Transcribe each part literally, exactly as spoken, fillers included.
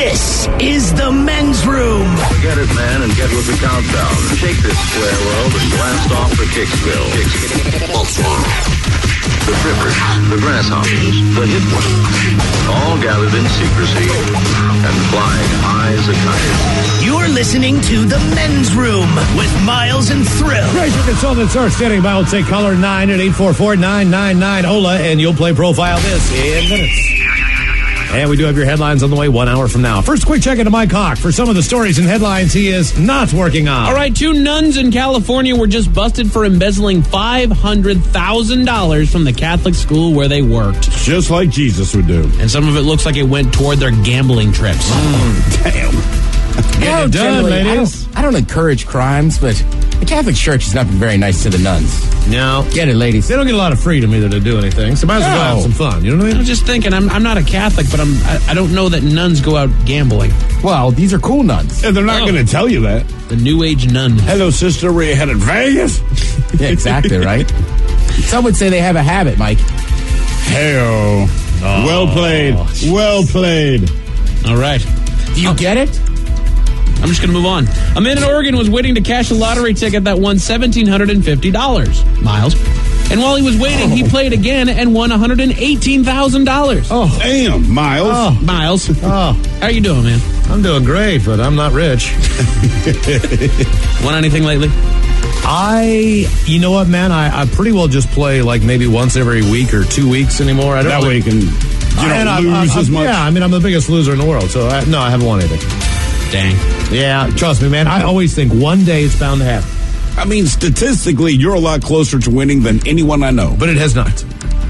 This is the men's room. Get it, man, and get with the countdown. Shake this square world and blast off for Kicksville. The trippers, the grasshoppers, the hip ones, all gathered in secrecy and flying high as a kite. You're listening to the men's room with Miles and Thrill. Razor Consultants are standing by. Say caller nine at eight four four, nine nine nine, O L A, and you'll play Profile This in minutes. And we do have your headlines on the way one hour from now. First, quick check into Mike Hawk for some of the stories and headlines he is not working on. All right, two nuns in California were just busted for embezzling five hundred thousand dollars from the Catholic school where they worked. Just like Jesus would do. And some of it looks like it went toward their gambling trips. Mm, damn. Get it done, ladies. I don't, I don't encourage crimes, but the Catholic Church has not been very nice to the nuns. No. Get it, ladies. They don't get a lot of freedom either to do anything, so might as well No. have some fun. You know what I I mean? was just thinking, I'm I'm not a Catholic, but I'm I, I don't know that nuns go out gambling. Well, these are cool nuns. And they're not Oh. going to tell you that. The New Age nun. Hello, sister. Were you headed Vegas? Yeah, exactly, right? Some would say they have a habit, Mike. Hey-o. Well played. Well played. All right. Do you get it? I'm just going to move on. A man in Oregon was waiting to cash a lottery ticket that won one thousand seven hundred fifty dollars. Miles. And while he was waiting, he played again and won one hundred eighteen thousand dollars. Oh, damn, Miles. Oh. Miles. Oh, How you doing, man? I'm doing great, but I'm not rich. Won anything lately? I, you know what, man? I, I pretty well just play like maybe once every week or two weeks anymore. I don't That like, way you can you And don't I'm- lose I'm- as much. Yeah, I mean, I'm the biggest loser in the world, so I, no, I haven't won anything. Dang. Yeah, trust me, man. I always think one day it's bound to happen, I mean, statistically, you're a lot closer to winning than anyone I know. but it has not.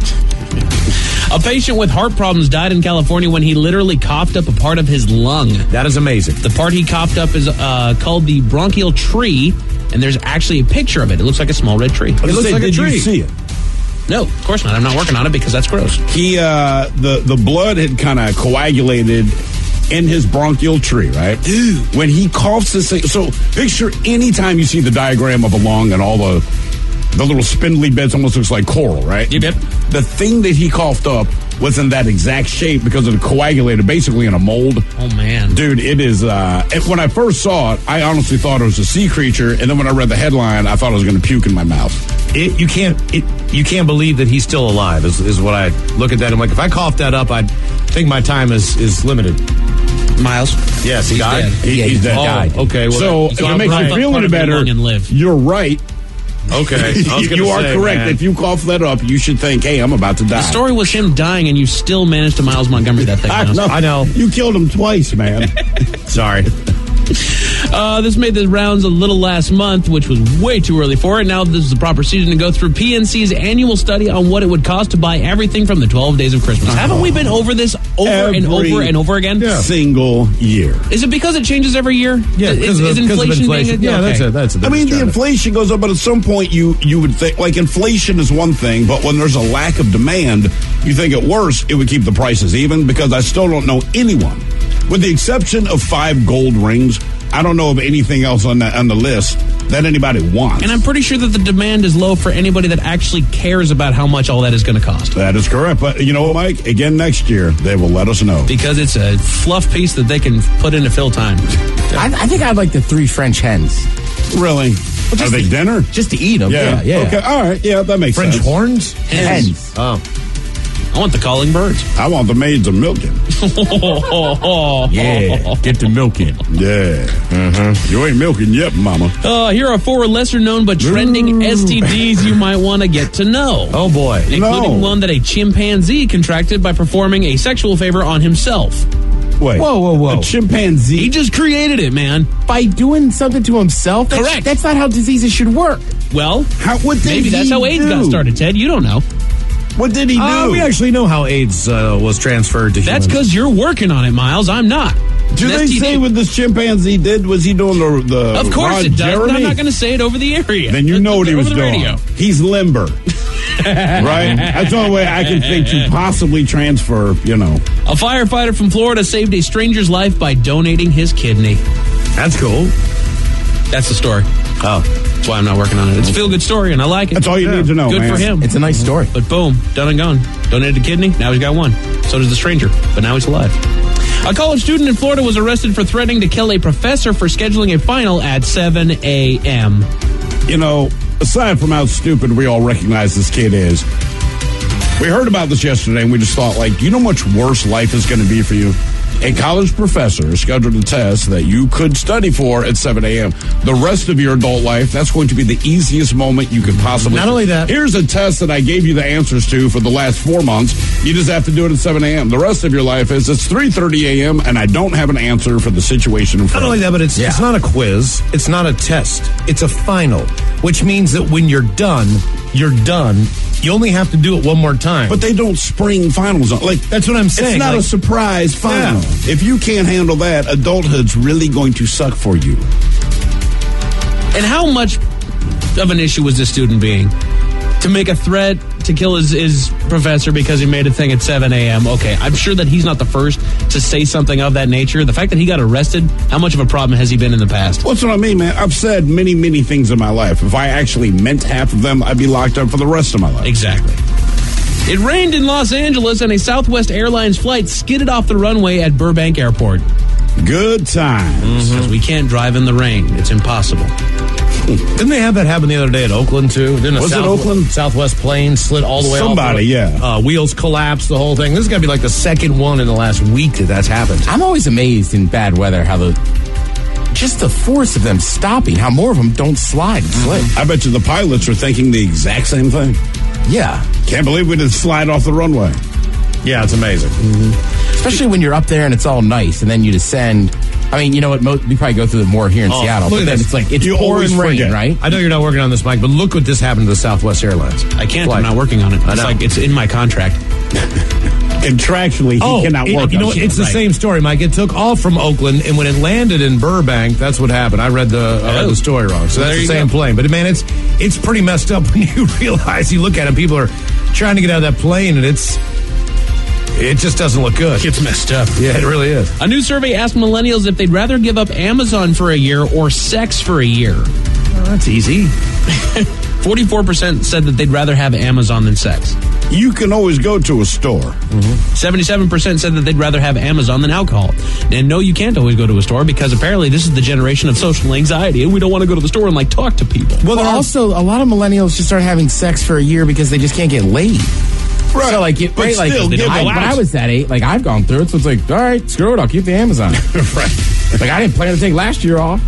A patient with heart problems died in California when he literally coughed up a part of his lung. That is amazing. The part he coughed up is uh, called the bronchial tree, and there's actually a picture of it. It looks like a small red tree. It looks Say, like a did tree. you see it? No, of course not. I'm not working on it because that's gross. He, uh, the, the blood had kind of coagulated in his bronchial tree, right? Dude. When he coughs this thing, so picture anytime you see the diagram of a lung and all the the little spindly bits, almost looks like coral, right? Yep, yep. The thing that he coughed up was in that exact shape because it coagulated basically in a mold. Oh, man. Dude, it is, uh, it, when I first saw it, I honestly thought it was a sea creature, and then when I read the headline, I thought I was going to puke in my mouth. It, you can't it, you can't believe that he's still alive is, is what I look at that. I'm like, if I cough that up, I'd think my time is, is limited. Miles? Yes, he He's died. dead. He, Yeah, he's he's dead. died. Oh, okay. Well, So, that- if it makes right. you feel Part any of your better, lung and live. you're right. okay. I was gonna you are say, correct. man. If you cough that up, you should think, hey, I'm about to die. The story was him dying, and you still managed to Miles Montgomery that thing. I Miles. know. I know. You killed him twice, man. Sorry. Uh, this made the rounds a little last month, which was way too early for it. Now this is the proper season to go through P N C's annual study on what it would cost to buy everything from the twelve Days of Christmas. Haven't we been over this over and Every over and over again? Single year. Is it because it changes every year? Yeah, is, because of, is because of inflation, inflation. being a, Yeah, okay. that's it. That's it. I mean, the inflation goes up, but at some point you you would think, like, inflation is one thing, but when there's a lack of demand, you think at worst it would keep the prices even, because I still don't know anyone, with the exception of five gold rings, I don't know of anything else on the, on the list that anybody wants. And I'm pretty sure that the demand is low for anybody that actually cares about how much all that is going to cost. That is correct. But you know what, Mike? Again, next year, they will let us know. Because it's a fluff piece that they can put into fill time. I, I think I'd like the three French hens. Really? Are just they to- dinner? Just to eat them. Yeah. Yeah, yeah. Okay. All right. Yeah, that makes French sense. horns? Hens. Oh. I want the calling birds. I want the maids of milking. Yeah. Get the milk in. Yeah. Mm-hmm. You ain't milking yet, mama. Uh, here are four lesser known but trending S T Ds you might want to get to know. Oh, boy. Including No. one that a chimpanzee contracted by performing a sexual favor on himself. Wait. Whoa, whoa, whoa. A chimpanzee? He just created it, man. By doing something to himself? That's, Correct. That's not how diseases should work. Well, How, what did maybe that's he how AIDS do? got started, Ted. You don't know. What did he do? Uh, we actually know how AIDS uh, was transferred to That's humans. because you're working on it, Miles. I'm not. do An they S T D. say what this chimpanzee did? Was he doing the the Of course Rod it does, Jeremy? but I'm not going to say it over the area. Then you know what he Over was the doing. radio. He's limber. Right? That's the only way I can think to possibly transfer, you know. A firefighter from Florida saved a stranger's life by donating his kidney. That's cool. That's the story. Oh. That's why I'm not working on it. It's a feel-good story, and I like it. That's all you need to know, Good man. for him. It's a nice story. But boom, done and gone. Donated a kidney, now he's got one. So does the stranger, but now he's alive. A college student in Florida was arrested for threatening to kill a professor for scheduling a final at seven a.m. You know, aside from how stupid we all recognize this kid is, we heard about this yesterday and we just thought, like, you know how much worse life is going to be for you? A college professor scheduled a test that you could study for at seven a.m. The rest of your adult life, that's going to be the easiest moment you could possibly... Not only that... Here's a test that I gave you the answers to for the last four months. You just have to do it at seven a.m. The rest of your life is it's three thirty a.m. and I don't have an answer for the situation in front Not of only me. that, but it's, Yeah. it's not a quiz. It's not a test. It's a final, which means that when you're done, you're done. You only have to do it one more time. But they don't spring finals on. Like, that's what I'm saying. it's not Like, a surprise final. Yeah. If you can't handle that, adulthood's really going to suck for you. And how much of an issue was this student being? To make a threat to kill his, his professor because he made a thing at seven a.m. Okay, I'm sure that he's not the first to say something of that nature. The fact that he got arrested, how much of a problem has he been in the past? What's what I mean, man? I've said many, many things in my life. If I actually meant half of them, I'd be locked up for the rest of my life. Exactly. It rained in Los Angeles and a Southwest Airlines flight skidded off the runway at Burbank Airport. Good times. Because we can't drive in the rain. It's impossible. Didn't they have that happen the other day at Oakland, too? Didn't a Was it South- Oakland? Southwest plane slid all the way Somebody, off? yeah. Uh, wheels collapsed, the whole thing. This is going to be like the second one in the last week that that's happened. I'm always amazed in bad weather how the just the force of them stopping, how more of them don't slide and slip. I bet you the pilots are thinking the exact same thing. Yeah. Can't believe we didn't slide off the runway. Yeah, it's amazing. Especially when you're up there and it's all nice and then you descend. I mean, you know what? Mo- we probably go through it more here in Oh, Seattle. look But at then this. it's like, it's You always pouring rain, forget. right? I know you're not working on this, Mike, but look what this happened to the Southwest Airlines. I can't. Flight. I'm not working on it. I It's know. like it's in my contract. Contractually, he Oh, cannot it- work you know on what? shit. It's the Right. same story, Mike. It took off from Oakland, and when it landed in Burbank, that's what happened. I read the I read Oh. the story wrong, so Well, that's there the you same go. plane. But man, it's it's pretty messed up when you realize you look at it. People are trying to get out of that plane, and it's it just doesn't look good. It's messed up. Yeah, it really is. A new survey asked millennials if they'd rather give up Amazon for a year or sex for a year. Oh, that's easy. forty-four percent said that they'd rather have Amazon than sex. You can always go to a store. seventy-seven percent said that they'd rather have Amazon than alcohol. And no, you can't always go to a store because apparently this is the generation of social anxiety and we don't want to go to the store and like talk to people. Well, there are- also, a lot of millennials just start having sex for a year because they just can't get laid. Right. So, like, it, But right, like still, give I, them when out. I was that age, like, I've gone through it, so it's like, all right, screw it, I'll keep the Amazon. Right. Like, I didn't plan to take last year off.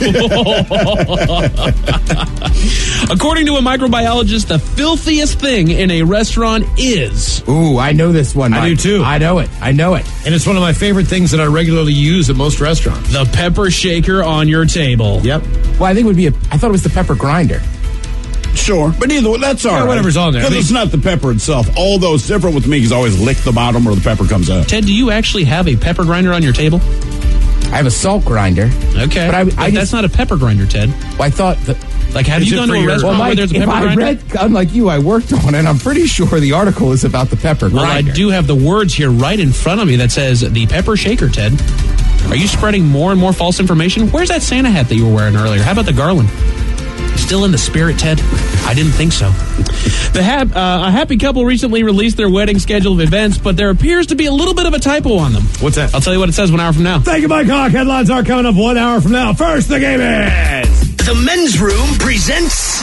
According to a microbiologist, the filthiest thing in a restaurant is... Ooh, I know this one, I Mike. do, too. I know it. I know it. And it's one of my favorite things that I regularly use at most restaurants. the pepper shaker on your table. Yep. Well, I think it would be a, I thought it was the pepper grinder. Sure, but either way, that's all Yeah, right. whatever's on there. Because I mean- it's not the pepper itself. Although it's different with me because I always lick the bottom where the pepper comes out. Ted, do you actually have a pepper grinder on your table? I have a salt grinder. Okay. But I- I But just- that's not a pepper grinder, Ted. Well, I thought that. Like, have Is you it gone to for a your- restaurant Well, where Mike, there's a if pepper I grinder? read, unlike you, I worked on it. I'm pretty sure the article is about the pepper Well, I grinder. do have the words here right in front of me that says the pepper shaker, Ted. Are you spreading more and more false information? Where's that Santa hat that you were wearing earlier? How about the garland? Still in the spirit, Ted? I didn't think so. The hap- uh, a happy couple recently released their wedding schedule of events, but there appears to be a little bit of a typo on them. What's that? I'll tell you what it says one hour from now. Thank you, Mike Hawk. Headlines are coming up one hour from now. First, the game is... The Men's Room presents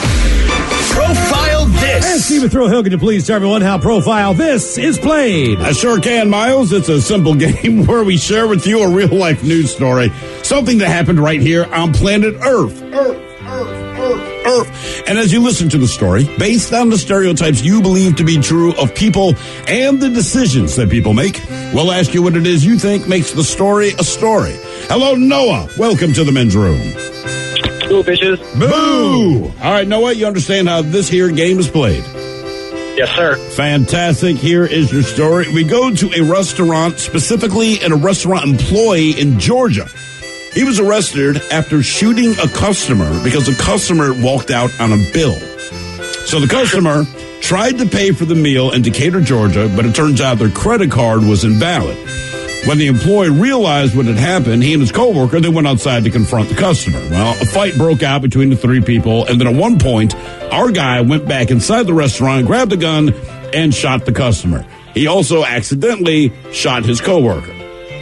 Profile And This. Stephen Thrill Hill, could you please tell everyone how Profile This is played? I sure can, Miles. It's a simple game where we share with you a real life news story. Something that happened right here on planet Earth. Earth, Earth, Earth, Earth. And as you listen to the story, based on the stereotypes you believe to be true of people and the decisions that people make, we'll ask you what it is you think makes the story a story. Hello, Noah. Welcome to the Men's Room. Cool, bitches. Boo! All right, Noah, you understand how this here game is played. Yes, sir. Fantastic. Here is your story. We go to a restaurant, specifically in a restaurant employee in Georgia. He was arrested after shooting a customer because a customer walked out on a bill. So the customer tried to pay for the meal in Decatur, Georgia, but it turns out their credit card was invalid. When the employee realized what had happened, he and his coworker, they went outside to confront the customer. Well, a fight broke out between the three people, and then at one point, our guy went back inside the restaurant, grabbed a gun, and shot the customer. He also accidentally shot his coworker.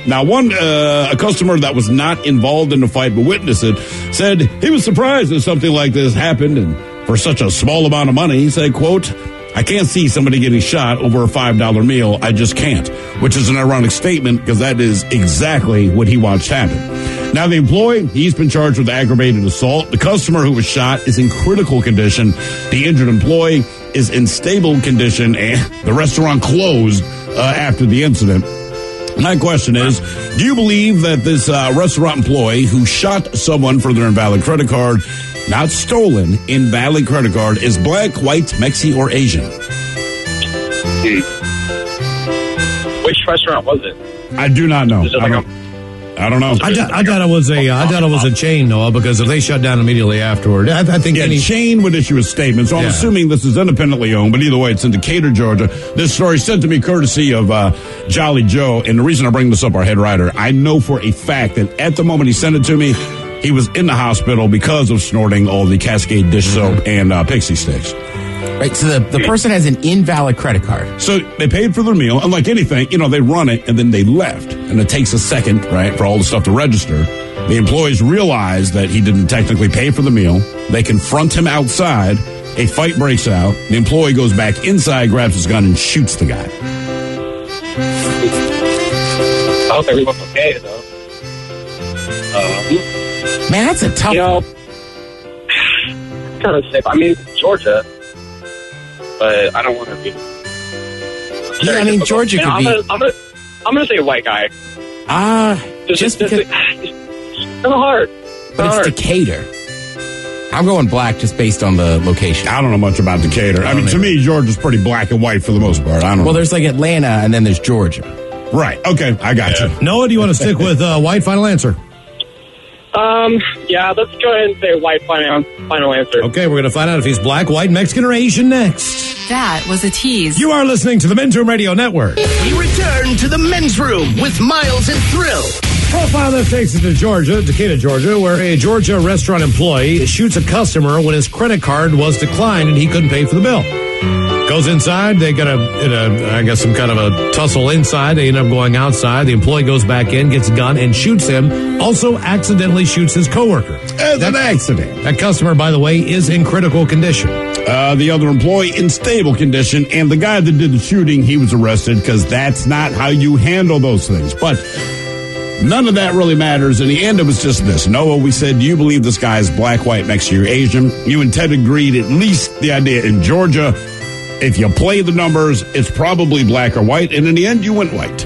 Now, one uh, a customer that was not involved in the fight but witnessed it said he was surprised that something like this happened, and for such a small amount of money, he said, quote, I can't see somebody getting shot over a five dollar meal. I just can't, which is an ironic statement because that is exactly what he watched happen. Now, the employee, he's been charged with aggravated assault. The customer who was shot is in critical condition. The injured employee is in stable condition, and the restaurant closed uh, after the incident. My question is, do you believe that this uh, restaurant employee who shot someone for their invalid credit card, not stolen, invalid credit card, is black, white, Mexi, or Asian? Hmm. Which restaurant was it? I do not know. Is it I, like don't, a- I don't know. I, th- I thought it was a. I thought it was a chain, Noah, because if they shut down immediately afterward, I, I think Yeah, any chain would issue a statement, so I'm Yeah. assuming this is independently owned, but either way, it's in Decatur, Georgia. This story sent to me courtesy of uh, Jolly Joe, and the reason I bring this up, our head writer, I know for a fact that at the moment he sent it to me, he was in the hospital because of snorting all the Cascade dish soap and uh, Pixie Sticks. Right, so the, the person has an invalid credit card. So they paid for their meal. Unlike anything, you know, they run it and then they left. And it takes a second, right, for all the stuff to register. The employees realize that he didn't technically pay for the meal. They confront him outside. A fight breaks out. The employee goes back inside, grabs his gun, and shoots the guy. I hope everyone's okay, though. Um, Man, that's a tough you know, kind of safe. I mean, Georgia, but I don't want to be. Yeah, I mean, Georgia Man, could I'm be- Gonna, I'm gonna, I'm gonna say white guy. Ah, Just, just just, because, it's kind of hard. but it's hard. Decatur. I'm going black just based on the location. I don't know much about Decatur. I mean, to me, Georgia's pretty black and white for the most part. I don't Well, know. there's like Atlanta, and then there's Georgia. Right. Okay. I got you. Noah, do you want to stick with uh, white? Final answer. Um, yeah, let's go ahead and say white final, final answer. Okay, we're going to find out if he's black, white, Mexican, or Asian next. That was a tease. You are listening to the Men's Room Radio Network. We return to the men's room with Miles and Thrill. Profile that takes us to Georgia, Decatur, Georgia, where a Georgia restaurant employee shoots a customer when his credit card was declined and he couldn't pay for the bill. Goes inside. They got a, in a, I guess, some kind of a tussle inside. They end up going outside. The employee goes back in, gets a gun, and shoots him. Also, accidentally shoots his coworker. As an accident. That customer, by the way, is in critical condition. Uh, the other employee in stable condition, and the guy that did the shooting, he was arrested because that's not how you handle those things. But none of that really matters. In the end, it was just this. Noah, we said, do you believe this guy is black, white, Mexican, or Asian? You and Ted agreed at least the idea in Georgia. If you play the numbers, it's probably black or white, and in the end, you went white.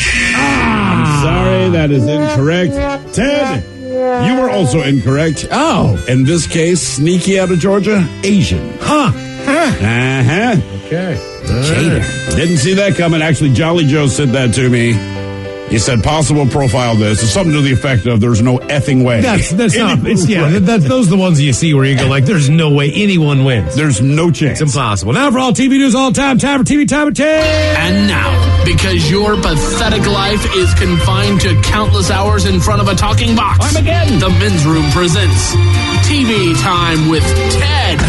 I'm sorry, that is incorrect. Ted, you were also incorrect. Oh. In this case, sneaky out of Georgia, Asian. Huh. Uh-huh. Okay. Decatur. Didn't see that coming. Actually, Jolly Joe said that to me. He said, possible profile this. It's something to the effect of there's no effing way. That's that's not. Any- It's, yeah, Right. that's those are the ones you see where you go like, there's no way anyone wins. There's no chance. It's impossible. Now for all T V news, all time, time for T V time of ten. And now, because your pathetic life is confined to countless hours in front of a talking box, Armageddon. The Men's Room presents T V Time with Ted.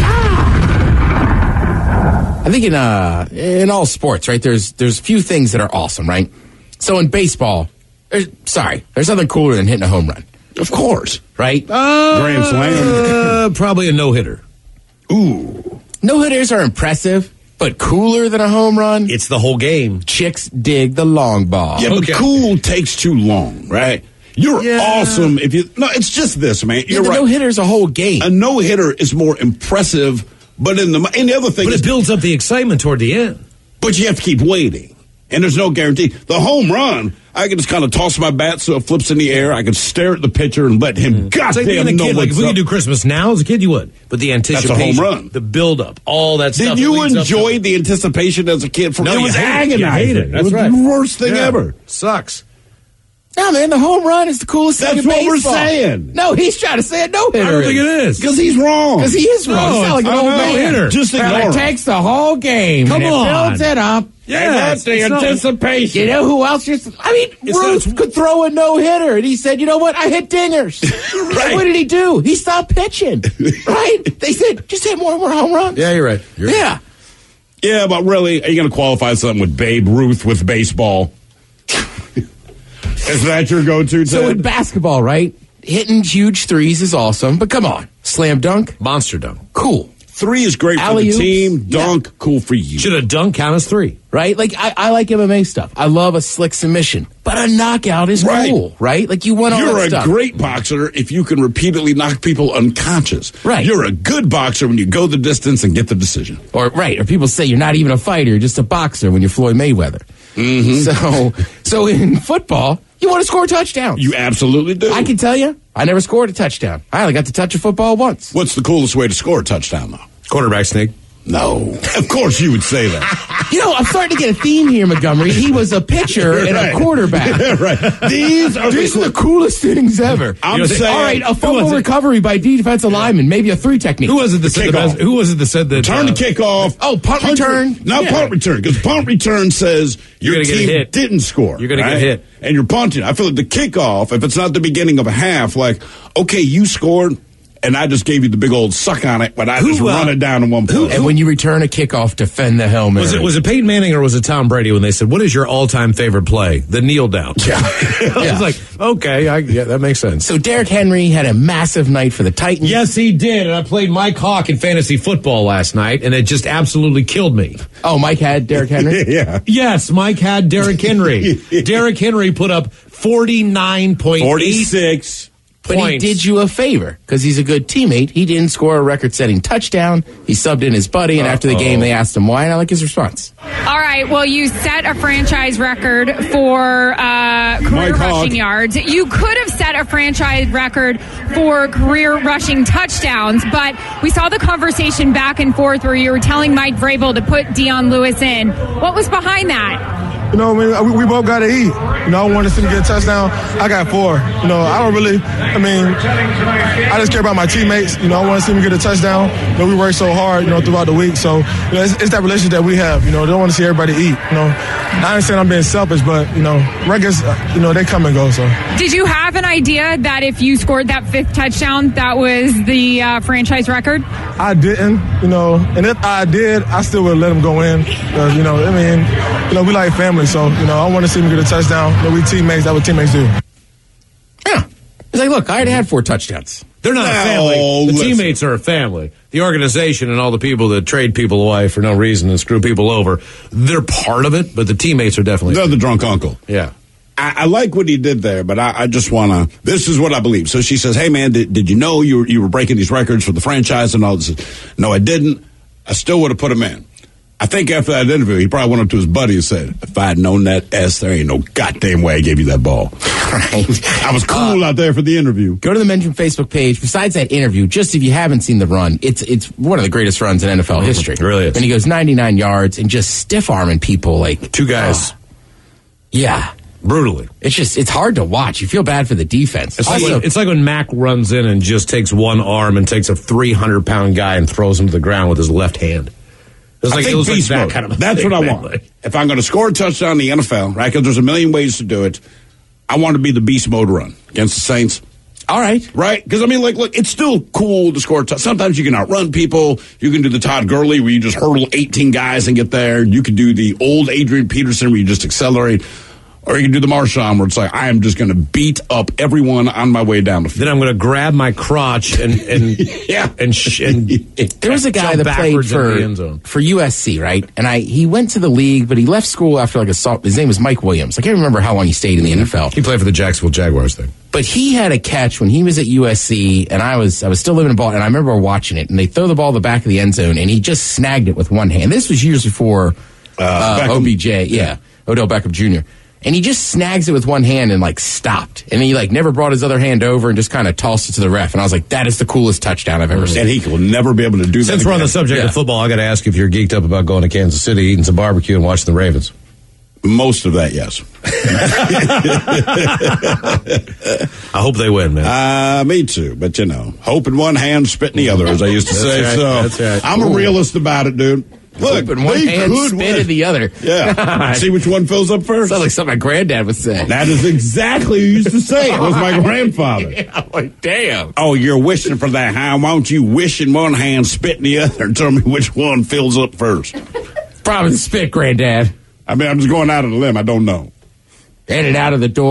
I think in uh in all sports, right? There's there's a few things that are awesome, right? So in baseball, there's, sorry, there's nothing cooler than hitting a home run, Of course. right? Grand slam. Uh, probably a no hitter. Ooh. No hitters are impressive, but cooler than a home run. It's the whole game. Chicks dig the long ball. Yeah, Okay. but cool takes too long, right? You're Yeah. awesome if you... No, it's just this, man. Yeah, You're the right. no hitter's a whole game. A no-hitter is more impressive, but in the... And the other thing But is... it builds up the excitement toward the end. But you have to keep waiting. And there's no guarantee. The home run, I can just kind of toss my bat so it flips in the air. I can stare at the pitcher and let him It's like being goddamn a know kid. Like if what's we up. could do Christmas now as a kid, you would. But the a anticipation, home run. the build up, all that stuff. Did that you leads up to enjoy it. the anticipation as a kid? For No, it you was hate it. You agonizing. hate it. That's was right. the worst thing Yeah. ever. Sucks. No, man, the home run is the coolest That's thing in what we're baseball. saying. No, he's trying to say a no hitter. I don't think it is. Because he's wrong. Because he is wrong. No, He's not like an it's- old I know, man. hitter. Just Well, ignore it him. takes the whole game. Come and on. It builds it up. Yeah, And that's the it's not- anticipation. You know who else just... I mean, It's Ruth not- could throw a no-hitter, and he said, you know what? I hit dingers. Right. What did he do? He stopped pitching. Right? They said, just hit more and more home runs. Yeah, you're right. You're Yeah. Yeah, but really, are you going to qualify something with Babe Ruth with baseball? Is that your go-to, Ted? So in basketball, right? Hitting huge threes is awesome, but come on. Slam dunk? Monster dunk. Cool. Three is great for Alley-oops? the team. Dunk, Yeah. cool for you. Should a dunk count as three? Right? Like, I, I like M M A stuff. I love a slick submission. But a knockout is Right. cool, right? Like, you want all You're that a stuff. great boxer if you can repeatedly knock people unconscious. Right. You're a good boxer when you go the distance and get the decision. Or, right, or people say you're not even a fighter, you're just a boxer when you're Floyd Mayweather. Mm-hmm. So, so in football, you want to score touchdowns. You absolutely do. I can tell you, I never scored a touchdown. I only got to touch a football once. What's the coolest way to score a touchdown, though? Quarterback sneak. No. Of course you would say that. You know, I'm starting to get a theme here, Montgomery. He was a pitcher and Right. a quarterback. Right. These are These the are the coolest things ever. I'm You know, saying. All right, a Who fumble was it? recovery by defensive lineman, maybe a three technique. Who was it that said the Kickoff. best? Who was it that said that? Turn uh, the kickoff. Oh, punt return? Not Yeah. punt return, because punt return says You're your gonna get team hit. didn't score. You're gonna get right? hit. And you're punting. I feel like the kickoff, if it's not the beginning of a half, like, okay, you scored, and I just gave you the big old suck on it, but I just Who, uh, run it down in one play. And when you return a kickoff, defend the helmet. Was it was it Peyton Manning or was it Tom Brady when they said, "What is your all-time favorite play?" The kneel down. Yeah, I Yeah. was like, okay, I, yeah, that makes sense. So Derrick Henry had a massive night for the Titans. Yes, he did, and I played Mike Hawk in fantasy football last night, and it just absolutely killed me. Oh, Mike had Derrick Henry? yeah. Yes, Mike had Derrick Henry. Derrick Henry put up forty-nine point eight forty-six. But he points. did you a favor because he's a good teammate. He didn't score a record-setting touchdown. He subbed in his buddy, and after the game, they asked him why, and I like his response. All right. Well, you set a franchise record for uh, career Mike Hawk. rushing yards. You could have set a franchise record for career rushing touchdowns, but we saw the conversation back and forth where you were telling Mike Vrabel to put Dion Lewis in. What was behind that? You know, I mean, we, we both got to eat. You know, I wanted to see him get a touchdown. I got four. You know, I don't really, I mean, I just care about my teammates. You know, I want to see him get a touchdown. You know, we work so hard, you know, throughout the week. So, you know, it's, it's that relationship that we have. You know, they don't want to see everybody eat. You know, I understand I'm being selfish, but, you know, records, uh, you know, they come and go. So, Did you have an idea that if you scored that fifth touchdown, that was the uh, franchise record? I didn't, you know, and if I did, I still would let him go in. Because, you know, I mean, you know, we like family. So, you know, I want to see him get a touchdown. You know, we teammates. That's what teammates do. Yeah. He's like, look, I already had four touchdowns. They're not a No, family. The listen. teammates are a family. The organization and all the people that trade people away for no reason and screw people over, they're part of it, but the teammates are definitely. They're the drunk uncle. Yeah. I, I like what he did there, but I, I just want to. This is what I believe. So she says, "Hey, man, did, did you know you were, you were breaking these records for the franchise and all this?" No, I didn't. I still would have put him in. I think after that interview, he probably went up to his buddy and said, "If I had known that, S, there ain't no goddamn way I gave you that ball." Right. I was cool out there for the interview. Go to the Mention Facebook page. Besides that interview, just if you haven't seen the run, it's it's one of the greatest runs in N F L history. It really is. And he goes ninety-nine yards and just stiff arming people like Two guys. oh, yeah. Brutally. It's just it's hard to watch. You feel bad for the defense. It's like, Also, when, it's like when Mac runs in and just takes one arm and takes a three hundred pound guy and throws him to the ground with his left hand. It's I like, it think was like beast that mode. kind of a That's thing, what I man. want. If I'm going to score a touchdown in the N F L, right, because there's a million ways to do it, I want to be the beast mode run against the Saints. all right. Right? Because, I mean, like, look, it's still cool to score. T- Sometimes you can outrun people. You can do the Todd Gurley where you just hurdle eighteen guys and get there. You can do the old Adrian Peterson where you just accelerate. Or you can do the Marshawn where it's like, I am just going to beat up everyone on my way down the field. Then I'm going to grab my crotch and and Yeah. and, sh- and There was a guy jump that played backwards into the end for zone. for U S C, right? And I he went to the league, but he left school after like a salt. His name was Mike Williams. I can't remember how long he stayed in the N F L. He played for the Jacksonville Jaguars thing. But he had a catch when he was at U S C, and I was I was still living in Boston, and I remember watching it. And they throw the ball in the back of the end zone, and he just snagged it with one hand. This was years before uh, uh, Beckham. O B J, yeah, Odell Beckham Junior And he just snags it with one hand and like stopped, and he like never brought his other hand over and just kind of tossed it to the ref. And I was like, that is the coolest touchdown I've ever seen. And he will never be able to do that. Since we're on the again. subject Yeah. of football, I got to ask if you're geeked up about going to Kansas City, eating some barbecue, and watching the Ravens. Most of that, yes. I hope they win, man. Uh, me too, but you know, hope in one hand, spit in the other, as I used to That's say. right, so that's right. I'm a realist about it, dude. Look, Open one they hand, could spit win. in the other. Yeah. See which one fills up first. Sounds like something my granddad would say. That is exactly what he used to say. It was my grandfather. I'm like, damn. Oh, you're wishing for that, huh? Why don't you wish in one hand, spit in the other, and tell me which one fills up first? Probably the spit, granddad. I mean, I'm just going out on a limb. I don't know. In and out of the door.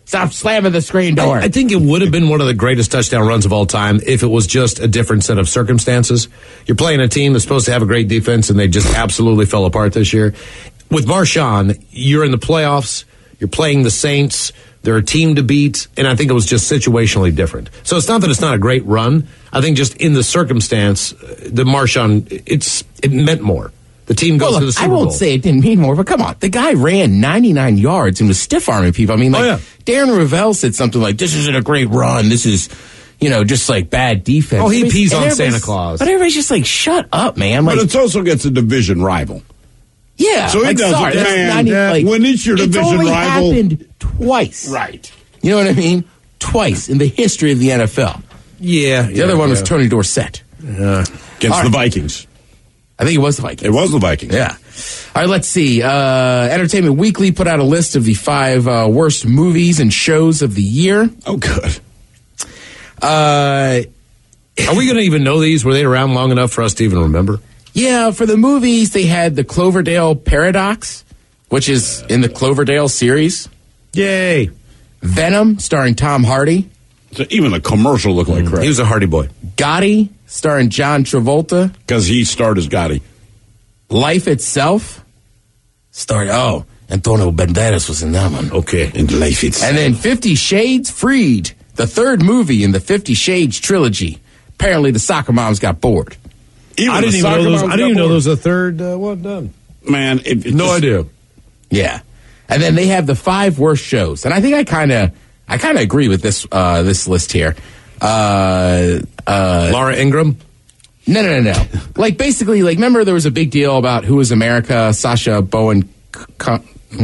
Stop slamming the screen door. I, I think it would have been one of the greatest touchdown runs of all time if it was just a different set of circumstances. You're playing a team that's supposed to have a great defense, and they just absolutely fell apart this year. With Marshawn, you're in the playoffs. You're playing the Saints. They're a team to beat, and I think it was just situationally different. So it's not that it's not a great run. I think just in the circumstance, the Marshawn, it's it meant more. The team goes well, to the look, Super I Bowl. won't say it didn't mean more, but come on. The guy ran ninety-nine yards and was stiff-arming people. I mean, like, oh, yeah. Darren Ravel said something like, this isn't a great run. This is, you know, just like bad defense. Oh, he I mean, pees and on everybody's- Santa Claus. But everybody's just like, shut up, man. Like, But it's also against a division rival. yeah. So he like, doesn't, sorry, that's man, ninety, yeah, like, when it's your division it's only rival- happened twice. Right. You know what I mean? Twice in the history of the N F L. Yeah. The other one was Tony Dorsett. Against All right. the Vikings. I think it was the Vikings. It was the Vikings. Yeah. All right, let's see. Uh, Entertainment Weekly put out a list of the five uh, worst movies and shows of the year. Oh, good. Uh, Are we going to even know these? Were they around long enough for us to even remember? yeah, for the movies, they had the Cloverdale Paradox, which is in the Cloverdale series. Yay. Venom, starring Tom Hardy. So even the commercial looked like crap. He was a Hardy boy. Gotti, starring John Travolta. Because he starred as Gotti. Life Itself, starring, oh, Antonio Banderas was in that one. Okay. In Life Itself. And then Fifty Shades Freed, the third movie in the Fifty Shades trilogy. Apparently, the soccer moms got bored. Even I the didn't even soccer know those, moms I didn't got even know bored. there was a third uh, one done. Man, it, it No just- idea. Yeah. And then they have the five worst shows. And I think I kind of I kind of agree with this uh, this list here. Uh, uh, Laura Ingraham? no, no, no, no. Like, basically, like, remember there was a big deal about Who is America, Sacha Bowen... Co-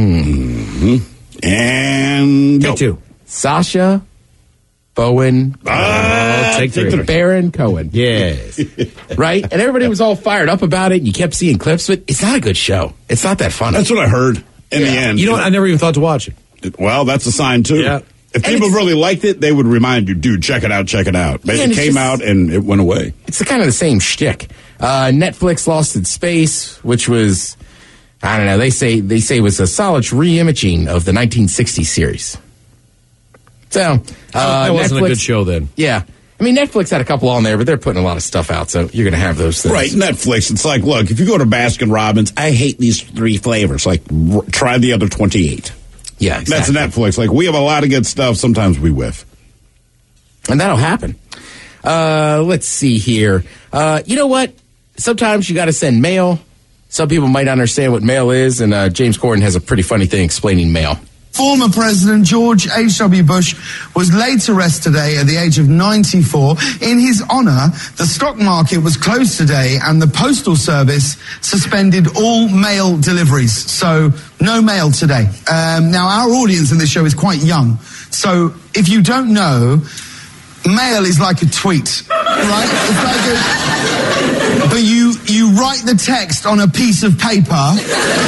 And go. Take two. Sasha Bowen... Ah, take three. Baron Cohen. Yes. Right? And everybody was all fired up about it. And you kept seeing clips, but it's not a good show. It's not that funny. That's what I heard in the Yeah. end. You know what? I never even thought to watch it. Well, that's a sign, too. Yeah. If And people it's- really liked it, they would remind you, dude, check it out, check it out. But Yeah, it and it's came just- out and it went away. It's the kind of the same shtick. Uh, Netflix Lost in Space, which was, I don't know, they say they say was a solid reimaging of the nineteen sixties series. So, uh, that wasn't a Netflix- good show then. Yeah. I mean, Netflix had a couple on there, but they're putting a lot of stuff out, so you're going to have those things. Right, Netflix. It's like, look, if you go to Baskin Robbins, I hate these three flavors. Like, r- try the other twenty-eight. Yeah, exactly. That's Netflix. Like, we have a lot of good stuff. Sometimes we whiff. And that'll happen. Uh, let's see here. Uh, you know what? Sometimes you got to send mail. Some people might understand what mail is, and uh, James Corden has a pretty funny thing explaining mail. Former President George H W. Bush was laid to rest today at the age of ninety-four. In his honor, the stock market was closed today and the Postal Service suspended all mail deliveries. So, no mail today. Um, now, our audience in this show is quite young. So, if you don't know, mail is like a tweet, right? It's like a... But you, you write the text on a piece of paper...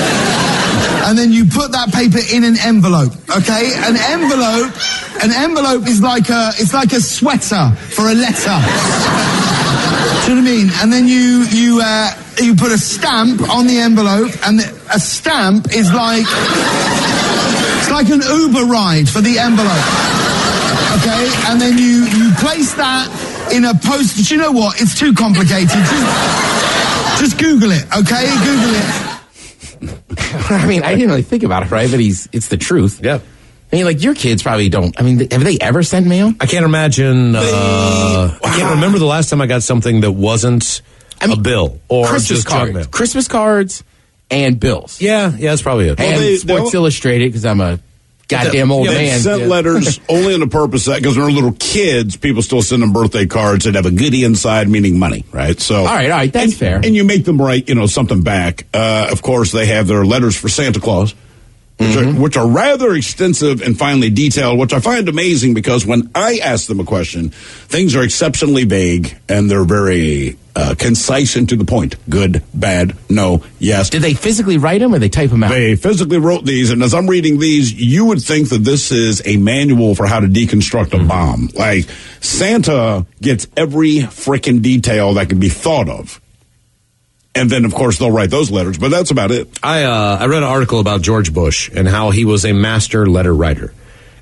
And then you put that paper in an envelope, okay? An envelope, an envelope is like a, it's like a sweater for a letter. Do you know what I mean? And then you, you, uh, you put a stamp on the envelope, and the, a stamp is like, it's like an Uber ride for the envelope, okay? And then you, you place that in a post. Do you know what? It's too complicated. Just, just Google it, okay? Google it. I mean, I didn't really think about it, right? But he's it's the truth. Yeah. I mean, like, your kids probably don't. I mean, have they ever sent mail? I can't imagine. Uh, I can't remember the last time I got something that wasn't I mean, a bill or Christmas just junk mail. cards. Christmas cards and bills. Yeah, yeah, that's probably it. And they- Sports they- Illustrated, because I'm a goddamn old Yeah, They man. sent Yeah. letters only on the purpose that, because when they're little kids, people still send them birthday cards that have a goodie inside, meaning money, right? So, All right, all right, that's and, fair. And you make them write, you know, something back. Uh, of course, they have their letters for Santa Claus, which, Mm-hmm. are, which are rather extensive and finely detailed, which I find amazing because when I ask them a question, things are exceptionally vague and they're very uh, concise and to the point. Good, bad, no, yes. Did they physically write them or they type them out? They physically wrote these, and as I'm reading these, you would think that this is a manual for how to deconstruct a bomb. Like, Santa gets every frickin' detail that can be thought of. And then, of course, they'll write those letters, but that's about it. I uh, I read an article about George Bush and how he was a master letter writer.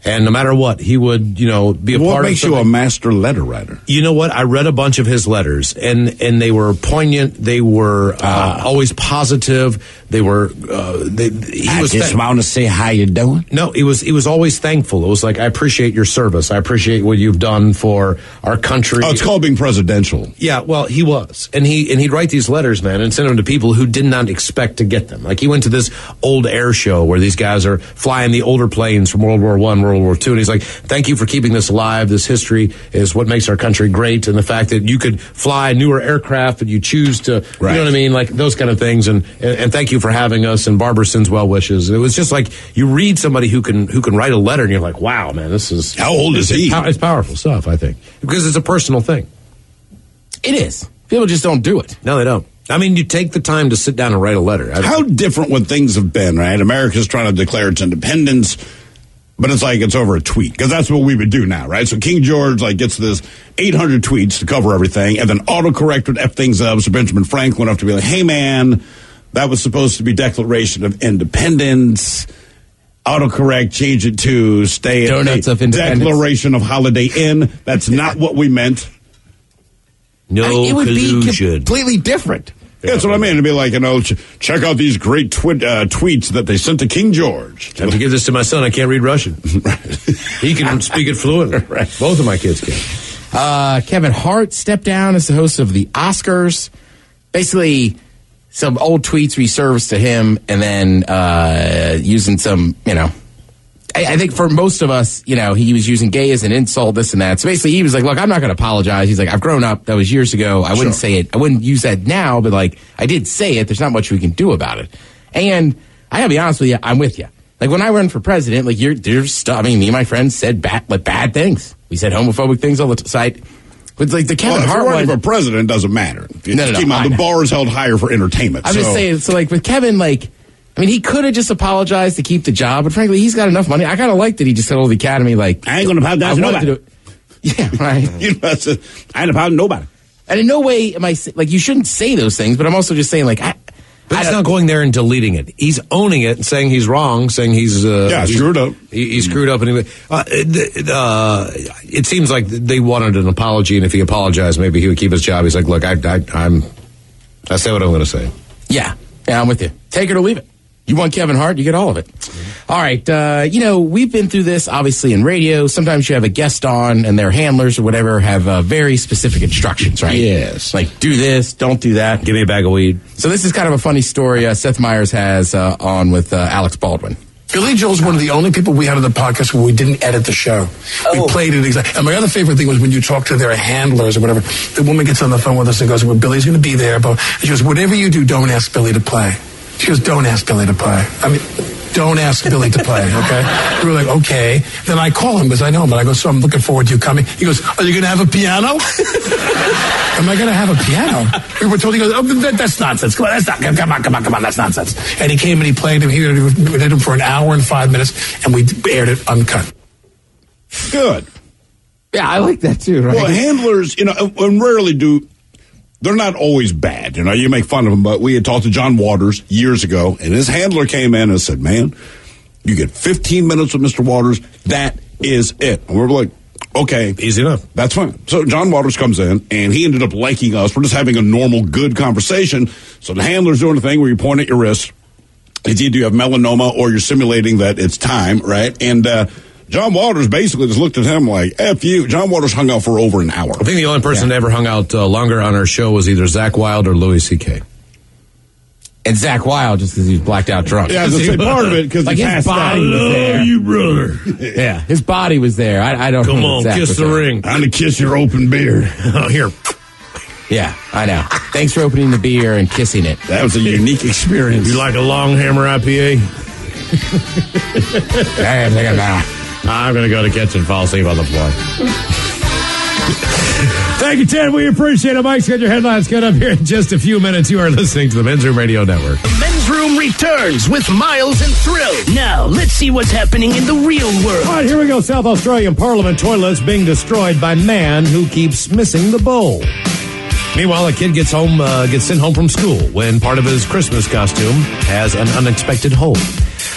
And no matter what, he would, you know, be a what part of What makes you a master letter writer? You know what? I read a bunch of his letters, and, and they were poignant. They were uh, uh, always positive. They were. Uh, they, he I was just th- want to say how you doing. No, he was. He was always thankful. It was like, I appreciate your service. I appreciate what you've done for our country. Oh, it's called being presidential. Yeah, well, he was, and he and he'd write these letters, man, and send them to people who did not expect to get them. Like he went to this old air show where these guys are flying the older planes from World War One, World War Two, and he's like, "Thank you for keeping this alive. This history is what makes our country great, and the fact that you could fly newer aircraft, but you choose to, right. you know what I mean, like those kind of things." And, and and thank you for having us. And Barbara sends well wishes. It was just like you read somebody who can who can write a letter, and you're like, "Wow, man, this is how old is he?" It's powerful stuff, I think, because it's a personal thing. It is. People just don't do it. No, they don't. I mean, you take the time to sit down and write a letter. I How different would things have been, right? America's trying to declare its independence, but it's like it's over a tweet, because that's what we would do now, right? So King George like gets this eight hundred tweets to cover everything, and then autocorrect would F things up. So Benjamin Franklin would have to be like, "Hey, man, that was supposed to be Declaration of Independence. Autocorrect, change it to stay Donuts of Independence. Declaration of Holiday Inn. That's not what we meant." No I mean, it would collusion. be completely different. Yeah, that's what I mean. It'd be like, you know, ch- check out these great twi- uh, tweets that they sent to King George. I have to give this to my son. I can't read Russian. He can speak it fluently. Right. Both of my kids can. Uh, Kevin Hart stepped down as the host of the Oscars. Basically, some old tweets resurfaced to him, and then uh, using some, you know, I, I think for most of us, you know, he was using gay as an insult, this and that. So basically, he was like, "Look, I'm not going to apologize." He's like, "I've grown up. That was years ago. I wouldn't Sure. say it. I wouldn't use that now, but like, I did say it. There's not much we can do about it." And I gotta be honest with you, I'm with you. Like when I run for president, like you're, there's stuff. I mean, me and my friends said bad, like bad things. We said homophobic things all the time. So I, but like the Kevin Well, if Hart you're running one, for president, doesn't matter. If you No, no, no, keep on, I the know. bar is held higher for entertainment. I'm so. just saying. So like with Kevin, like. I mean, he could have just apologized to keep the job, but frankly, he's got enough money. I kind of like that he just told the Academy, like, I ain't going to apologize to wanted nobody. do it. Yeah, right. You know, that's a, I ain't apologizing to nobody. And in no way am I, sa- like, you shouldn't say those things, but I'm also just saying, like, I, But I he's don't- not going there and deleting it. He's owning it and saying he's wrong, saying he's uh, Yeah, he's, screwed up. He, he screwed up, and he, uh, it, uh, it seems like they wanted an apology, and if he apologized, maybe he would keep his job. He's like, "Look, I, I, I'm, I say what I'm going to say." Yeah, yeah, I'm with you. Take it or leave it. You want Kevin Hart, you get all of it. All right, uh, you know, we've been through this, obviously, in radio. Sometimes you have a guest on, and their handlers or whatever have uh, very specific instructions, right? Yes. Like, do this, don't do that. Give me a bag of weed. So this is kind of a funny story uh, Seth Meyers has uh, on with uh, Alex Baldwin. Billy Joel's one of the only people we had on the podcast where we didn't edit the show. We played it exactly. And my other favorite thing was when you talk to their handlers or whatever, the woman gets on the phone with us and goes, "Well, Billy's going to be there." But she goes, "Whatever you do, don't ask Billy to play." She goes, "Don't ask Billy to play." I mean, don't ask Billy to play, okay? We were like, okay. Then I call him because I know him, but I go, "So I'm looking forward to you coming." He goes, "Are you going to have a piano?" Am I going to have a piano? We were told, he goes, "Oh, that, that's nonsense. Come on, that's not, come on, come on, come on, that's nonsense." And he came and he played him. He we did him for an hour and five minutes, and we aired it uncut. Good. Yeah, I like that too, right? Well, handlers, you know, and rarely do. They're not always bad. You know, you make fun of them, but we had talked to John Waters years ago, and his handler came in and said, "Man, you get fifteen minutes with Mister Waters. That is it." And we were like, okay. Easy enough. That's fine. So John Waters comes in, and he ended up liking us. We're just having a normal, good conversation. So the handler's doing a thing where you point at your wrist. It's either you have melanoma or you're simulating that it's time, right? And uh, John Waters basically just looked at him like, F you. John Waters hung out for over an hour. I think the only person that ever hung out uh, longer on our show was either Zach Wilde or Louis C K. And Zach Wilde, just because he was blacked out drunk. Yeah, I was going to say part of it because like he his passed body out. was there. you, brother. Yeah, his body was there. I, I don't Come know on, Zach kiss was the there. ring. I'm going to kiss your open beard. Oh, here. Yeah, I know. Thanks for opening the beer and kissing it. That was a unique experience. You like a long hammer I P A? I'm going to go to the kitchen and fall asleep on the floor. Thank you, Ted. We appreciate it. Mike's got your headlines cut up here in just a few minutes. You are listening to the Men's Room Radio Network. The Men's Room returns with Miles and Thrill. Now, let's see what's happening in the real world. All right, here we go. South Australian Parliament toilets being destroyed by man who keeps missing the bowl. Meanwhile, a kid gets home, uh, gets sent home from school when part of his Christmas costume has an unexpected hole.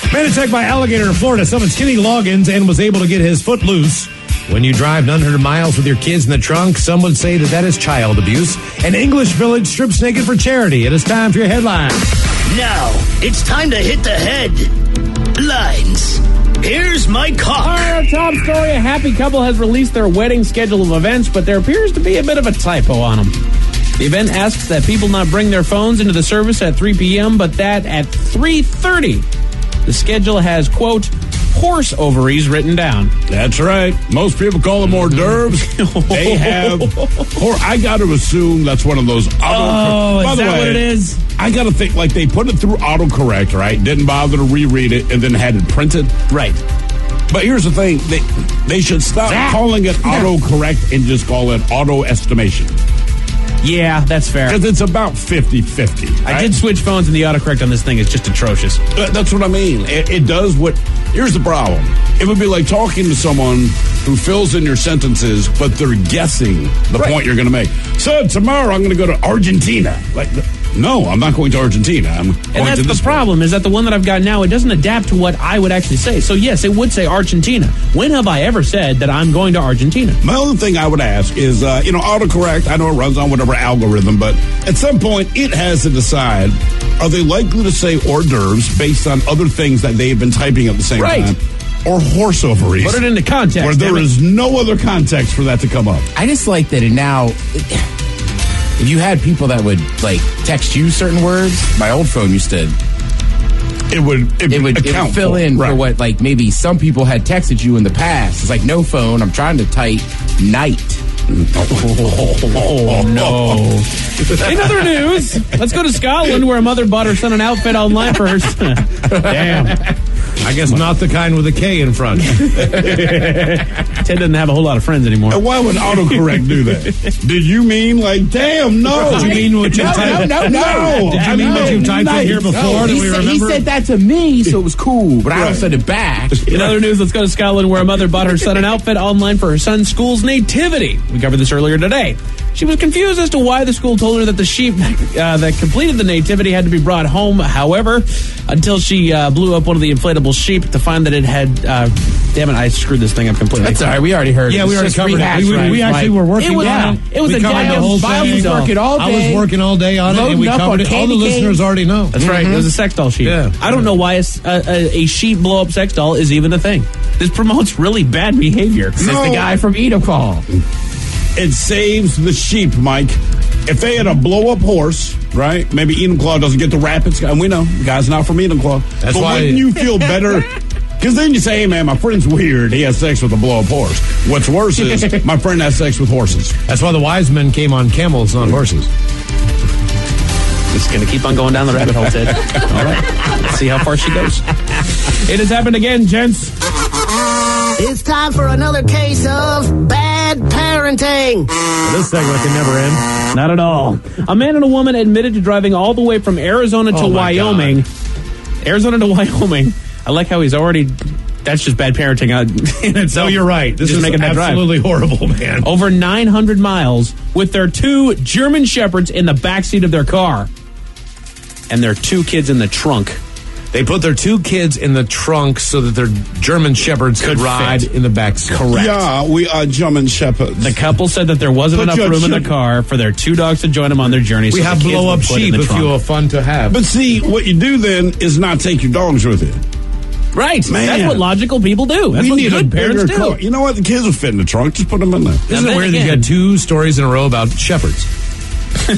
Man attacked by alligator in Florida summoned Skinny Loggins and was able to get his foot loose. When you drive nine hundred miles with your kids in the trunk, some would say that that is child abuse. An English village strips naked for charity. It is time for your headlines. Now, it's time to hit the headlines. Here's my cock. Our top story, a happy couple has released their wedding schedule of events, but there appears to be a bit of a typo on them. The event asks that people not bring their phones into the service at three p.m., but that at three thirty. The schedule has, quote, horse ovaries written down. That's right. Most people call them hors d'oeuvres. They have, or I got to assume that's one of those auto. Oh, By is the that way, what it is? I got to think like they put it through autocorrect, right? Didn't bother to reread it and then had it printed. Right. But here's the thing. They, they should stop Ah. calling it autocorrect and just call it auto estimation. Yeah, that's fair. Because it's about fifty-fifty. I right? did switch phones, and the autocorrect on this thing is just atrocious. Uh, That's what I mean. It, it does what... Here's the problem. It would be like talking to someone who fills in your sentences, but they're guessing the Right. point you're going to make. So tomorrow I'm going to go to Argentina. Like, no, I'm not going to Argentina. I'm going And that's to the this problem, is that the one that I've got now, it doesn't adapt to what I would actually say. So, yes, it would say Argentina. When have I ever said that I'm going to Argentina? My other thing I would ask is, uh, you know, autocorrect, I know it runs on whatever algorithm, but at some point it has to decide, are they likely to say hors d'oeuvres based on other things that they've been typing at the same Right. time? Or horse ovaries? Put it into context. Where there damn it. is no other context for that to come up. I just like that it now. If you had people that would like text you certain words, my old phone used to. It would it, It would, it account would fill for, in right. for what like maybe some people had texted you in the past. It's like no phone. I'm trying to type night. Oh, no. In other news, let's go to Scotland, where a mother bought her son an outfit online for her son. Damn. I guess not the kind with a K in front. Ted doesn't have a whole lot of friends anymore. And why would autocorrect do that? Did you mean like, damn, no? Did you mean what you No, typed? no, no, no. Did you I mean what you mean, typed in here before No, that he, we said, remember? he said that to me, so it was cool, but I don't send it back. In other news, let's go to Scotland, where a mother bought her son an outfit online for her son's school's nativity. We covered this earlier today. She was confused as to why the school told her that the sheep uh, that completed the nativity had to be brought home. However, until she uh, blew up one of the inflatable sheep to find that it had... Uh, damn it, I screwed this thing up completely. That's all right. We already heard. Yeah, it. we It's already just covered it. rehash, We, we, right? we actually Like, were working it was, on it. It was we a covered the goddamn whole Miles was thing. working all I was day. working all day on it, and Loading we up covered on it. All the candy listeners canes. already know. That's right. It was a sex doll sheep. Yeah. I don't know why a, a, a sheep blow up sex doll is even a thing. This promotes really bad behavior. Says the guy from Edacall. It saves the sheep, Mike. If they had a blow-up horse, right? Maybe Enumclaw doesn't get to wrap its... And we know, the guy's not from Enumclaw. That's but why- wouldn't you feel better... Because then you say, hey, man, my friend's weird. He has sex with a blow-up horse. What's worse is my friend has sex with horses. That's why the wise men came on camels, not horses. Just going to keep on going down the rabbit hole, Ted. All right. Let's see how far she goes. It has happened again, gents. It's time for another case of bad parenting. This segment can never end. Not at all. A man and a woman admitted to driving all the way from Arizona to Oh, my Wyoming. Arizona to Wyoming. I like how he's already... That's just bad parenting uh, in itself. No, you're right. This Just is making that drive. absolutely horrible, man. Over nine hundred miles with their two German Shepherds in the backseat of their car. And their two kids in the trunk. They put their two kids in the trunk so that their German Shepherds could Could ride fit. in the back seat. Correct. Yeah, we are German shepherds. The couple said that there wasn't Put enough your room in the children- car for their two dogs to join them on their journey. We so have the kids blow up were put in sheep the if trunk. you are fun to have. But see, what you do then is not take your dogs with you. Right. Man. That's what logical people do. That's we what need a good bigger parents do. car. You know what? The kids will fit in the trunk. Just put them in there. Isn't Now, it then weird that you again- got two stories in a row about shepherds? I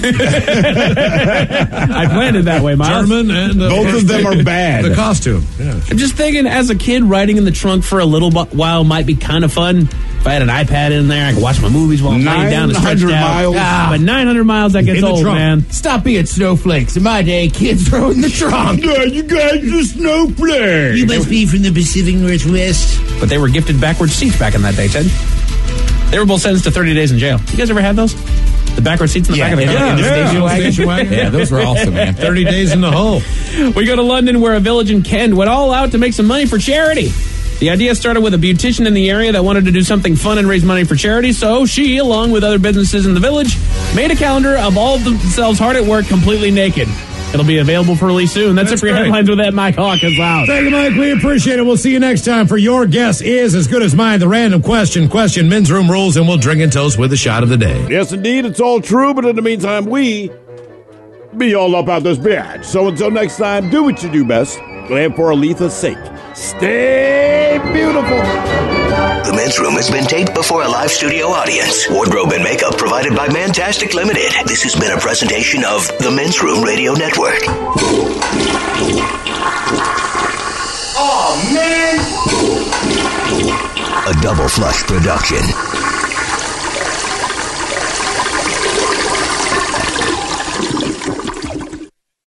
planned it that way, Miles. German and... Uh, Both of them are bad. The costume. Yeah. I'm just thinking, as a kid, riding in the trunk for a little bu- while might be kind of fun. If I had an iPad in there, I could watch my movies while I'm laying down and stretched nine hundred out. miles. Ah, but nine hundred miles, that gets In the old, trunk. man. Stop being snowflakes. In my day, kids throw in the trunk. Yeah, you guys are snowflakes. You must be from the Pacific Northwest. But they were gifted backwards seats back in that day, Ted. They were both sentenced to thirty days in jail. You guys ever had those? The backward seats in the back of the car? yeah, In the yeah. station wagon? Station wagon. Yeah, those were awesome, man. thirty days in the hole. We go to London, where a village in Kent went all out to make some money for charity. The idea started with a beautician in the area that wanted to do something fun and raise money for charity, so she, along with other businesses in the village, made a calendar of all of themselves hard at work completely naked. It'll be available for release soon. That's, That's it for your great. headlines with that. Mike Hawk is out. Thank you, Mike. We appreciate it. We'll see you next time for Your Guess Is As Good As Mine, the random question, question, men's room rules, and we'll drink and toast with a shot of the day. Yes, indeed, it's all true, but in the meantime, we be all about this bitch. So until next time, do what you do best, and for Aletha's sake, stay beautiful. The Men's Room has been taped before a live studio audience. Wardrobe and makeup provided by Mantastic Limited. This has been a presentation of the Men's Room Radio Network. Oh, man! A Double Flush production.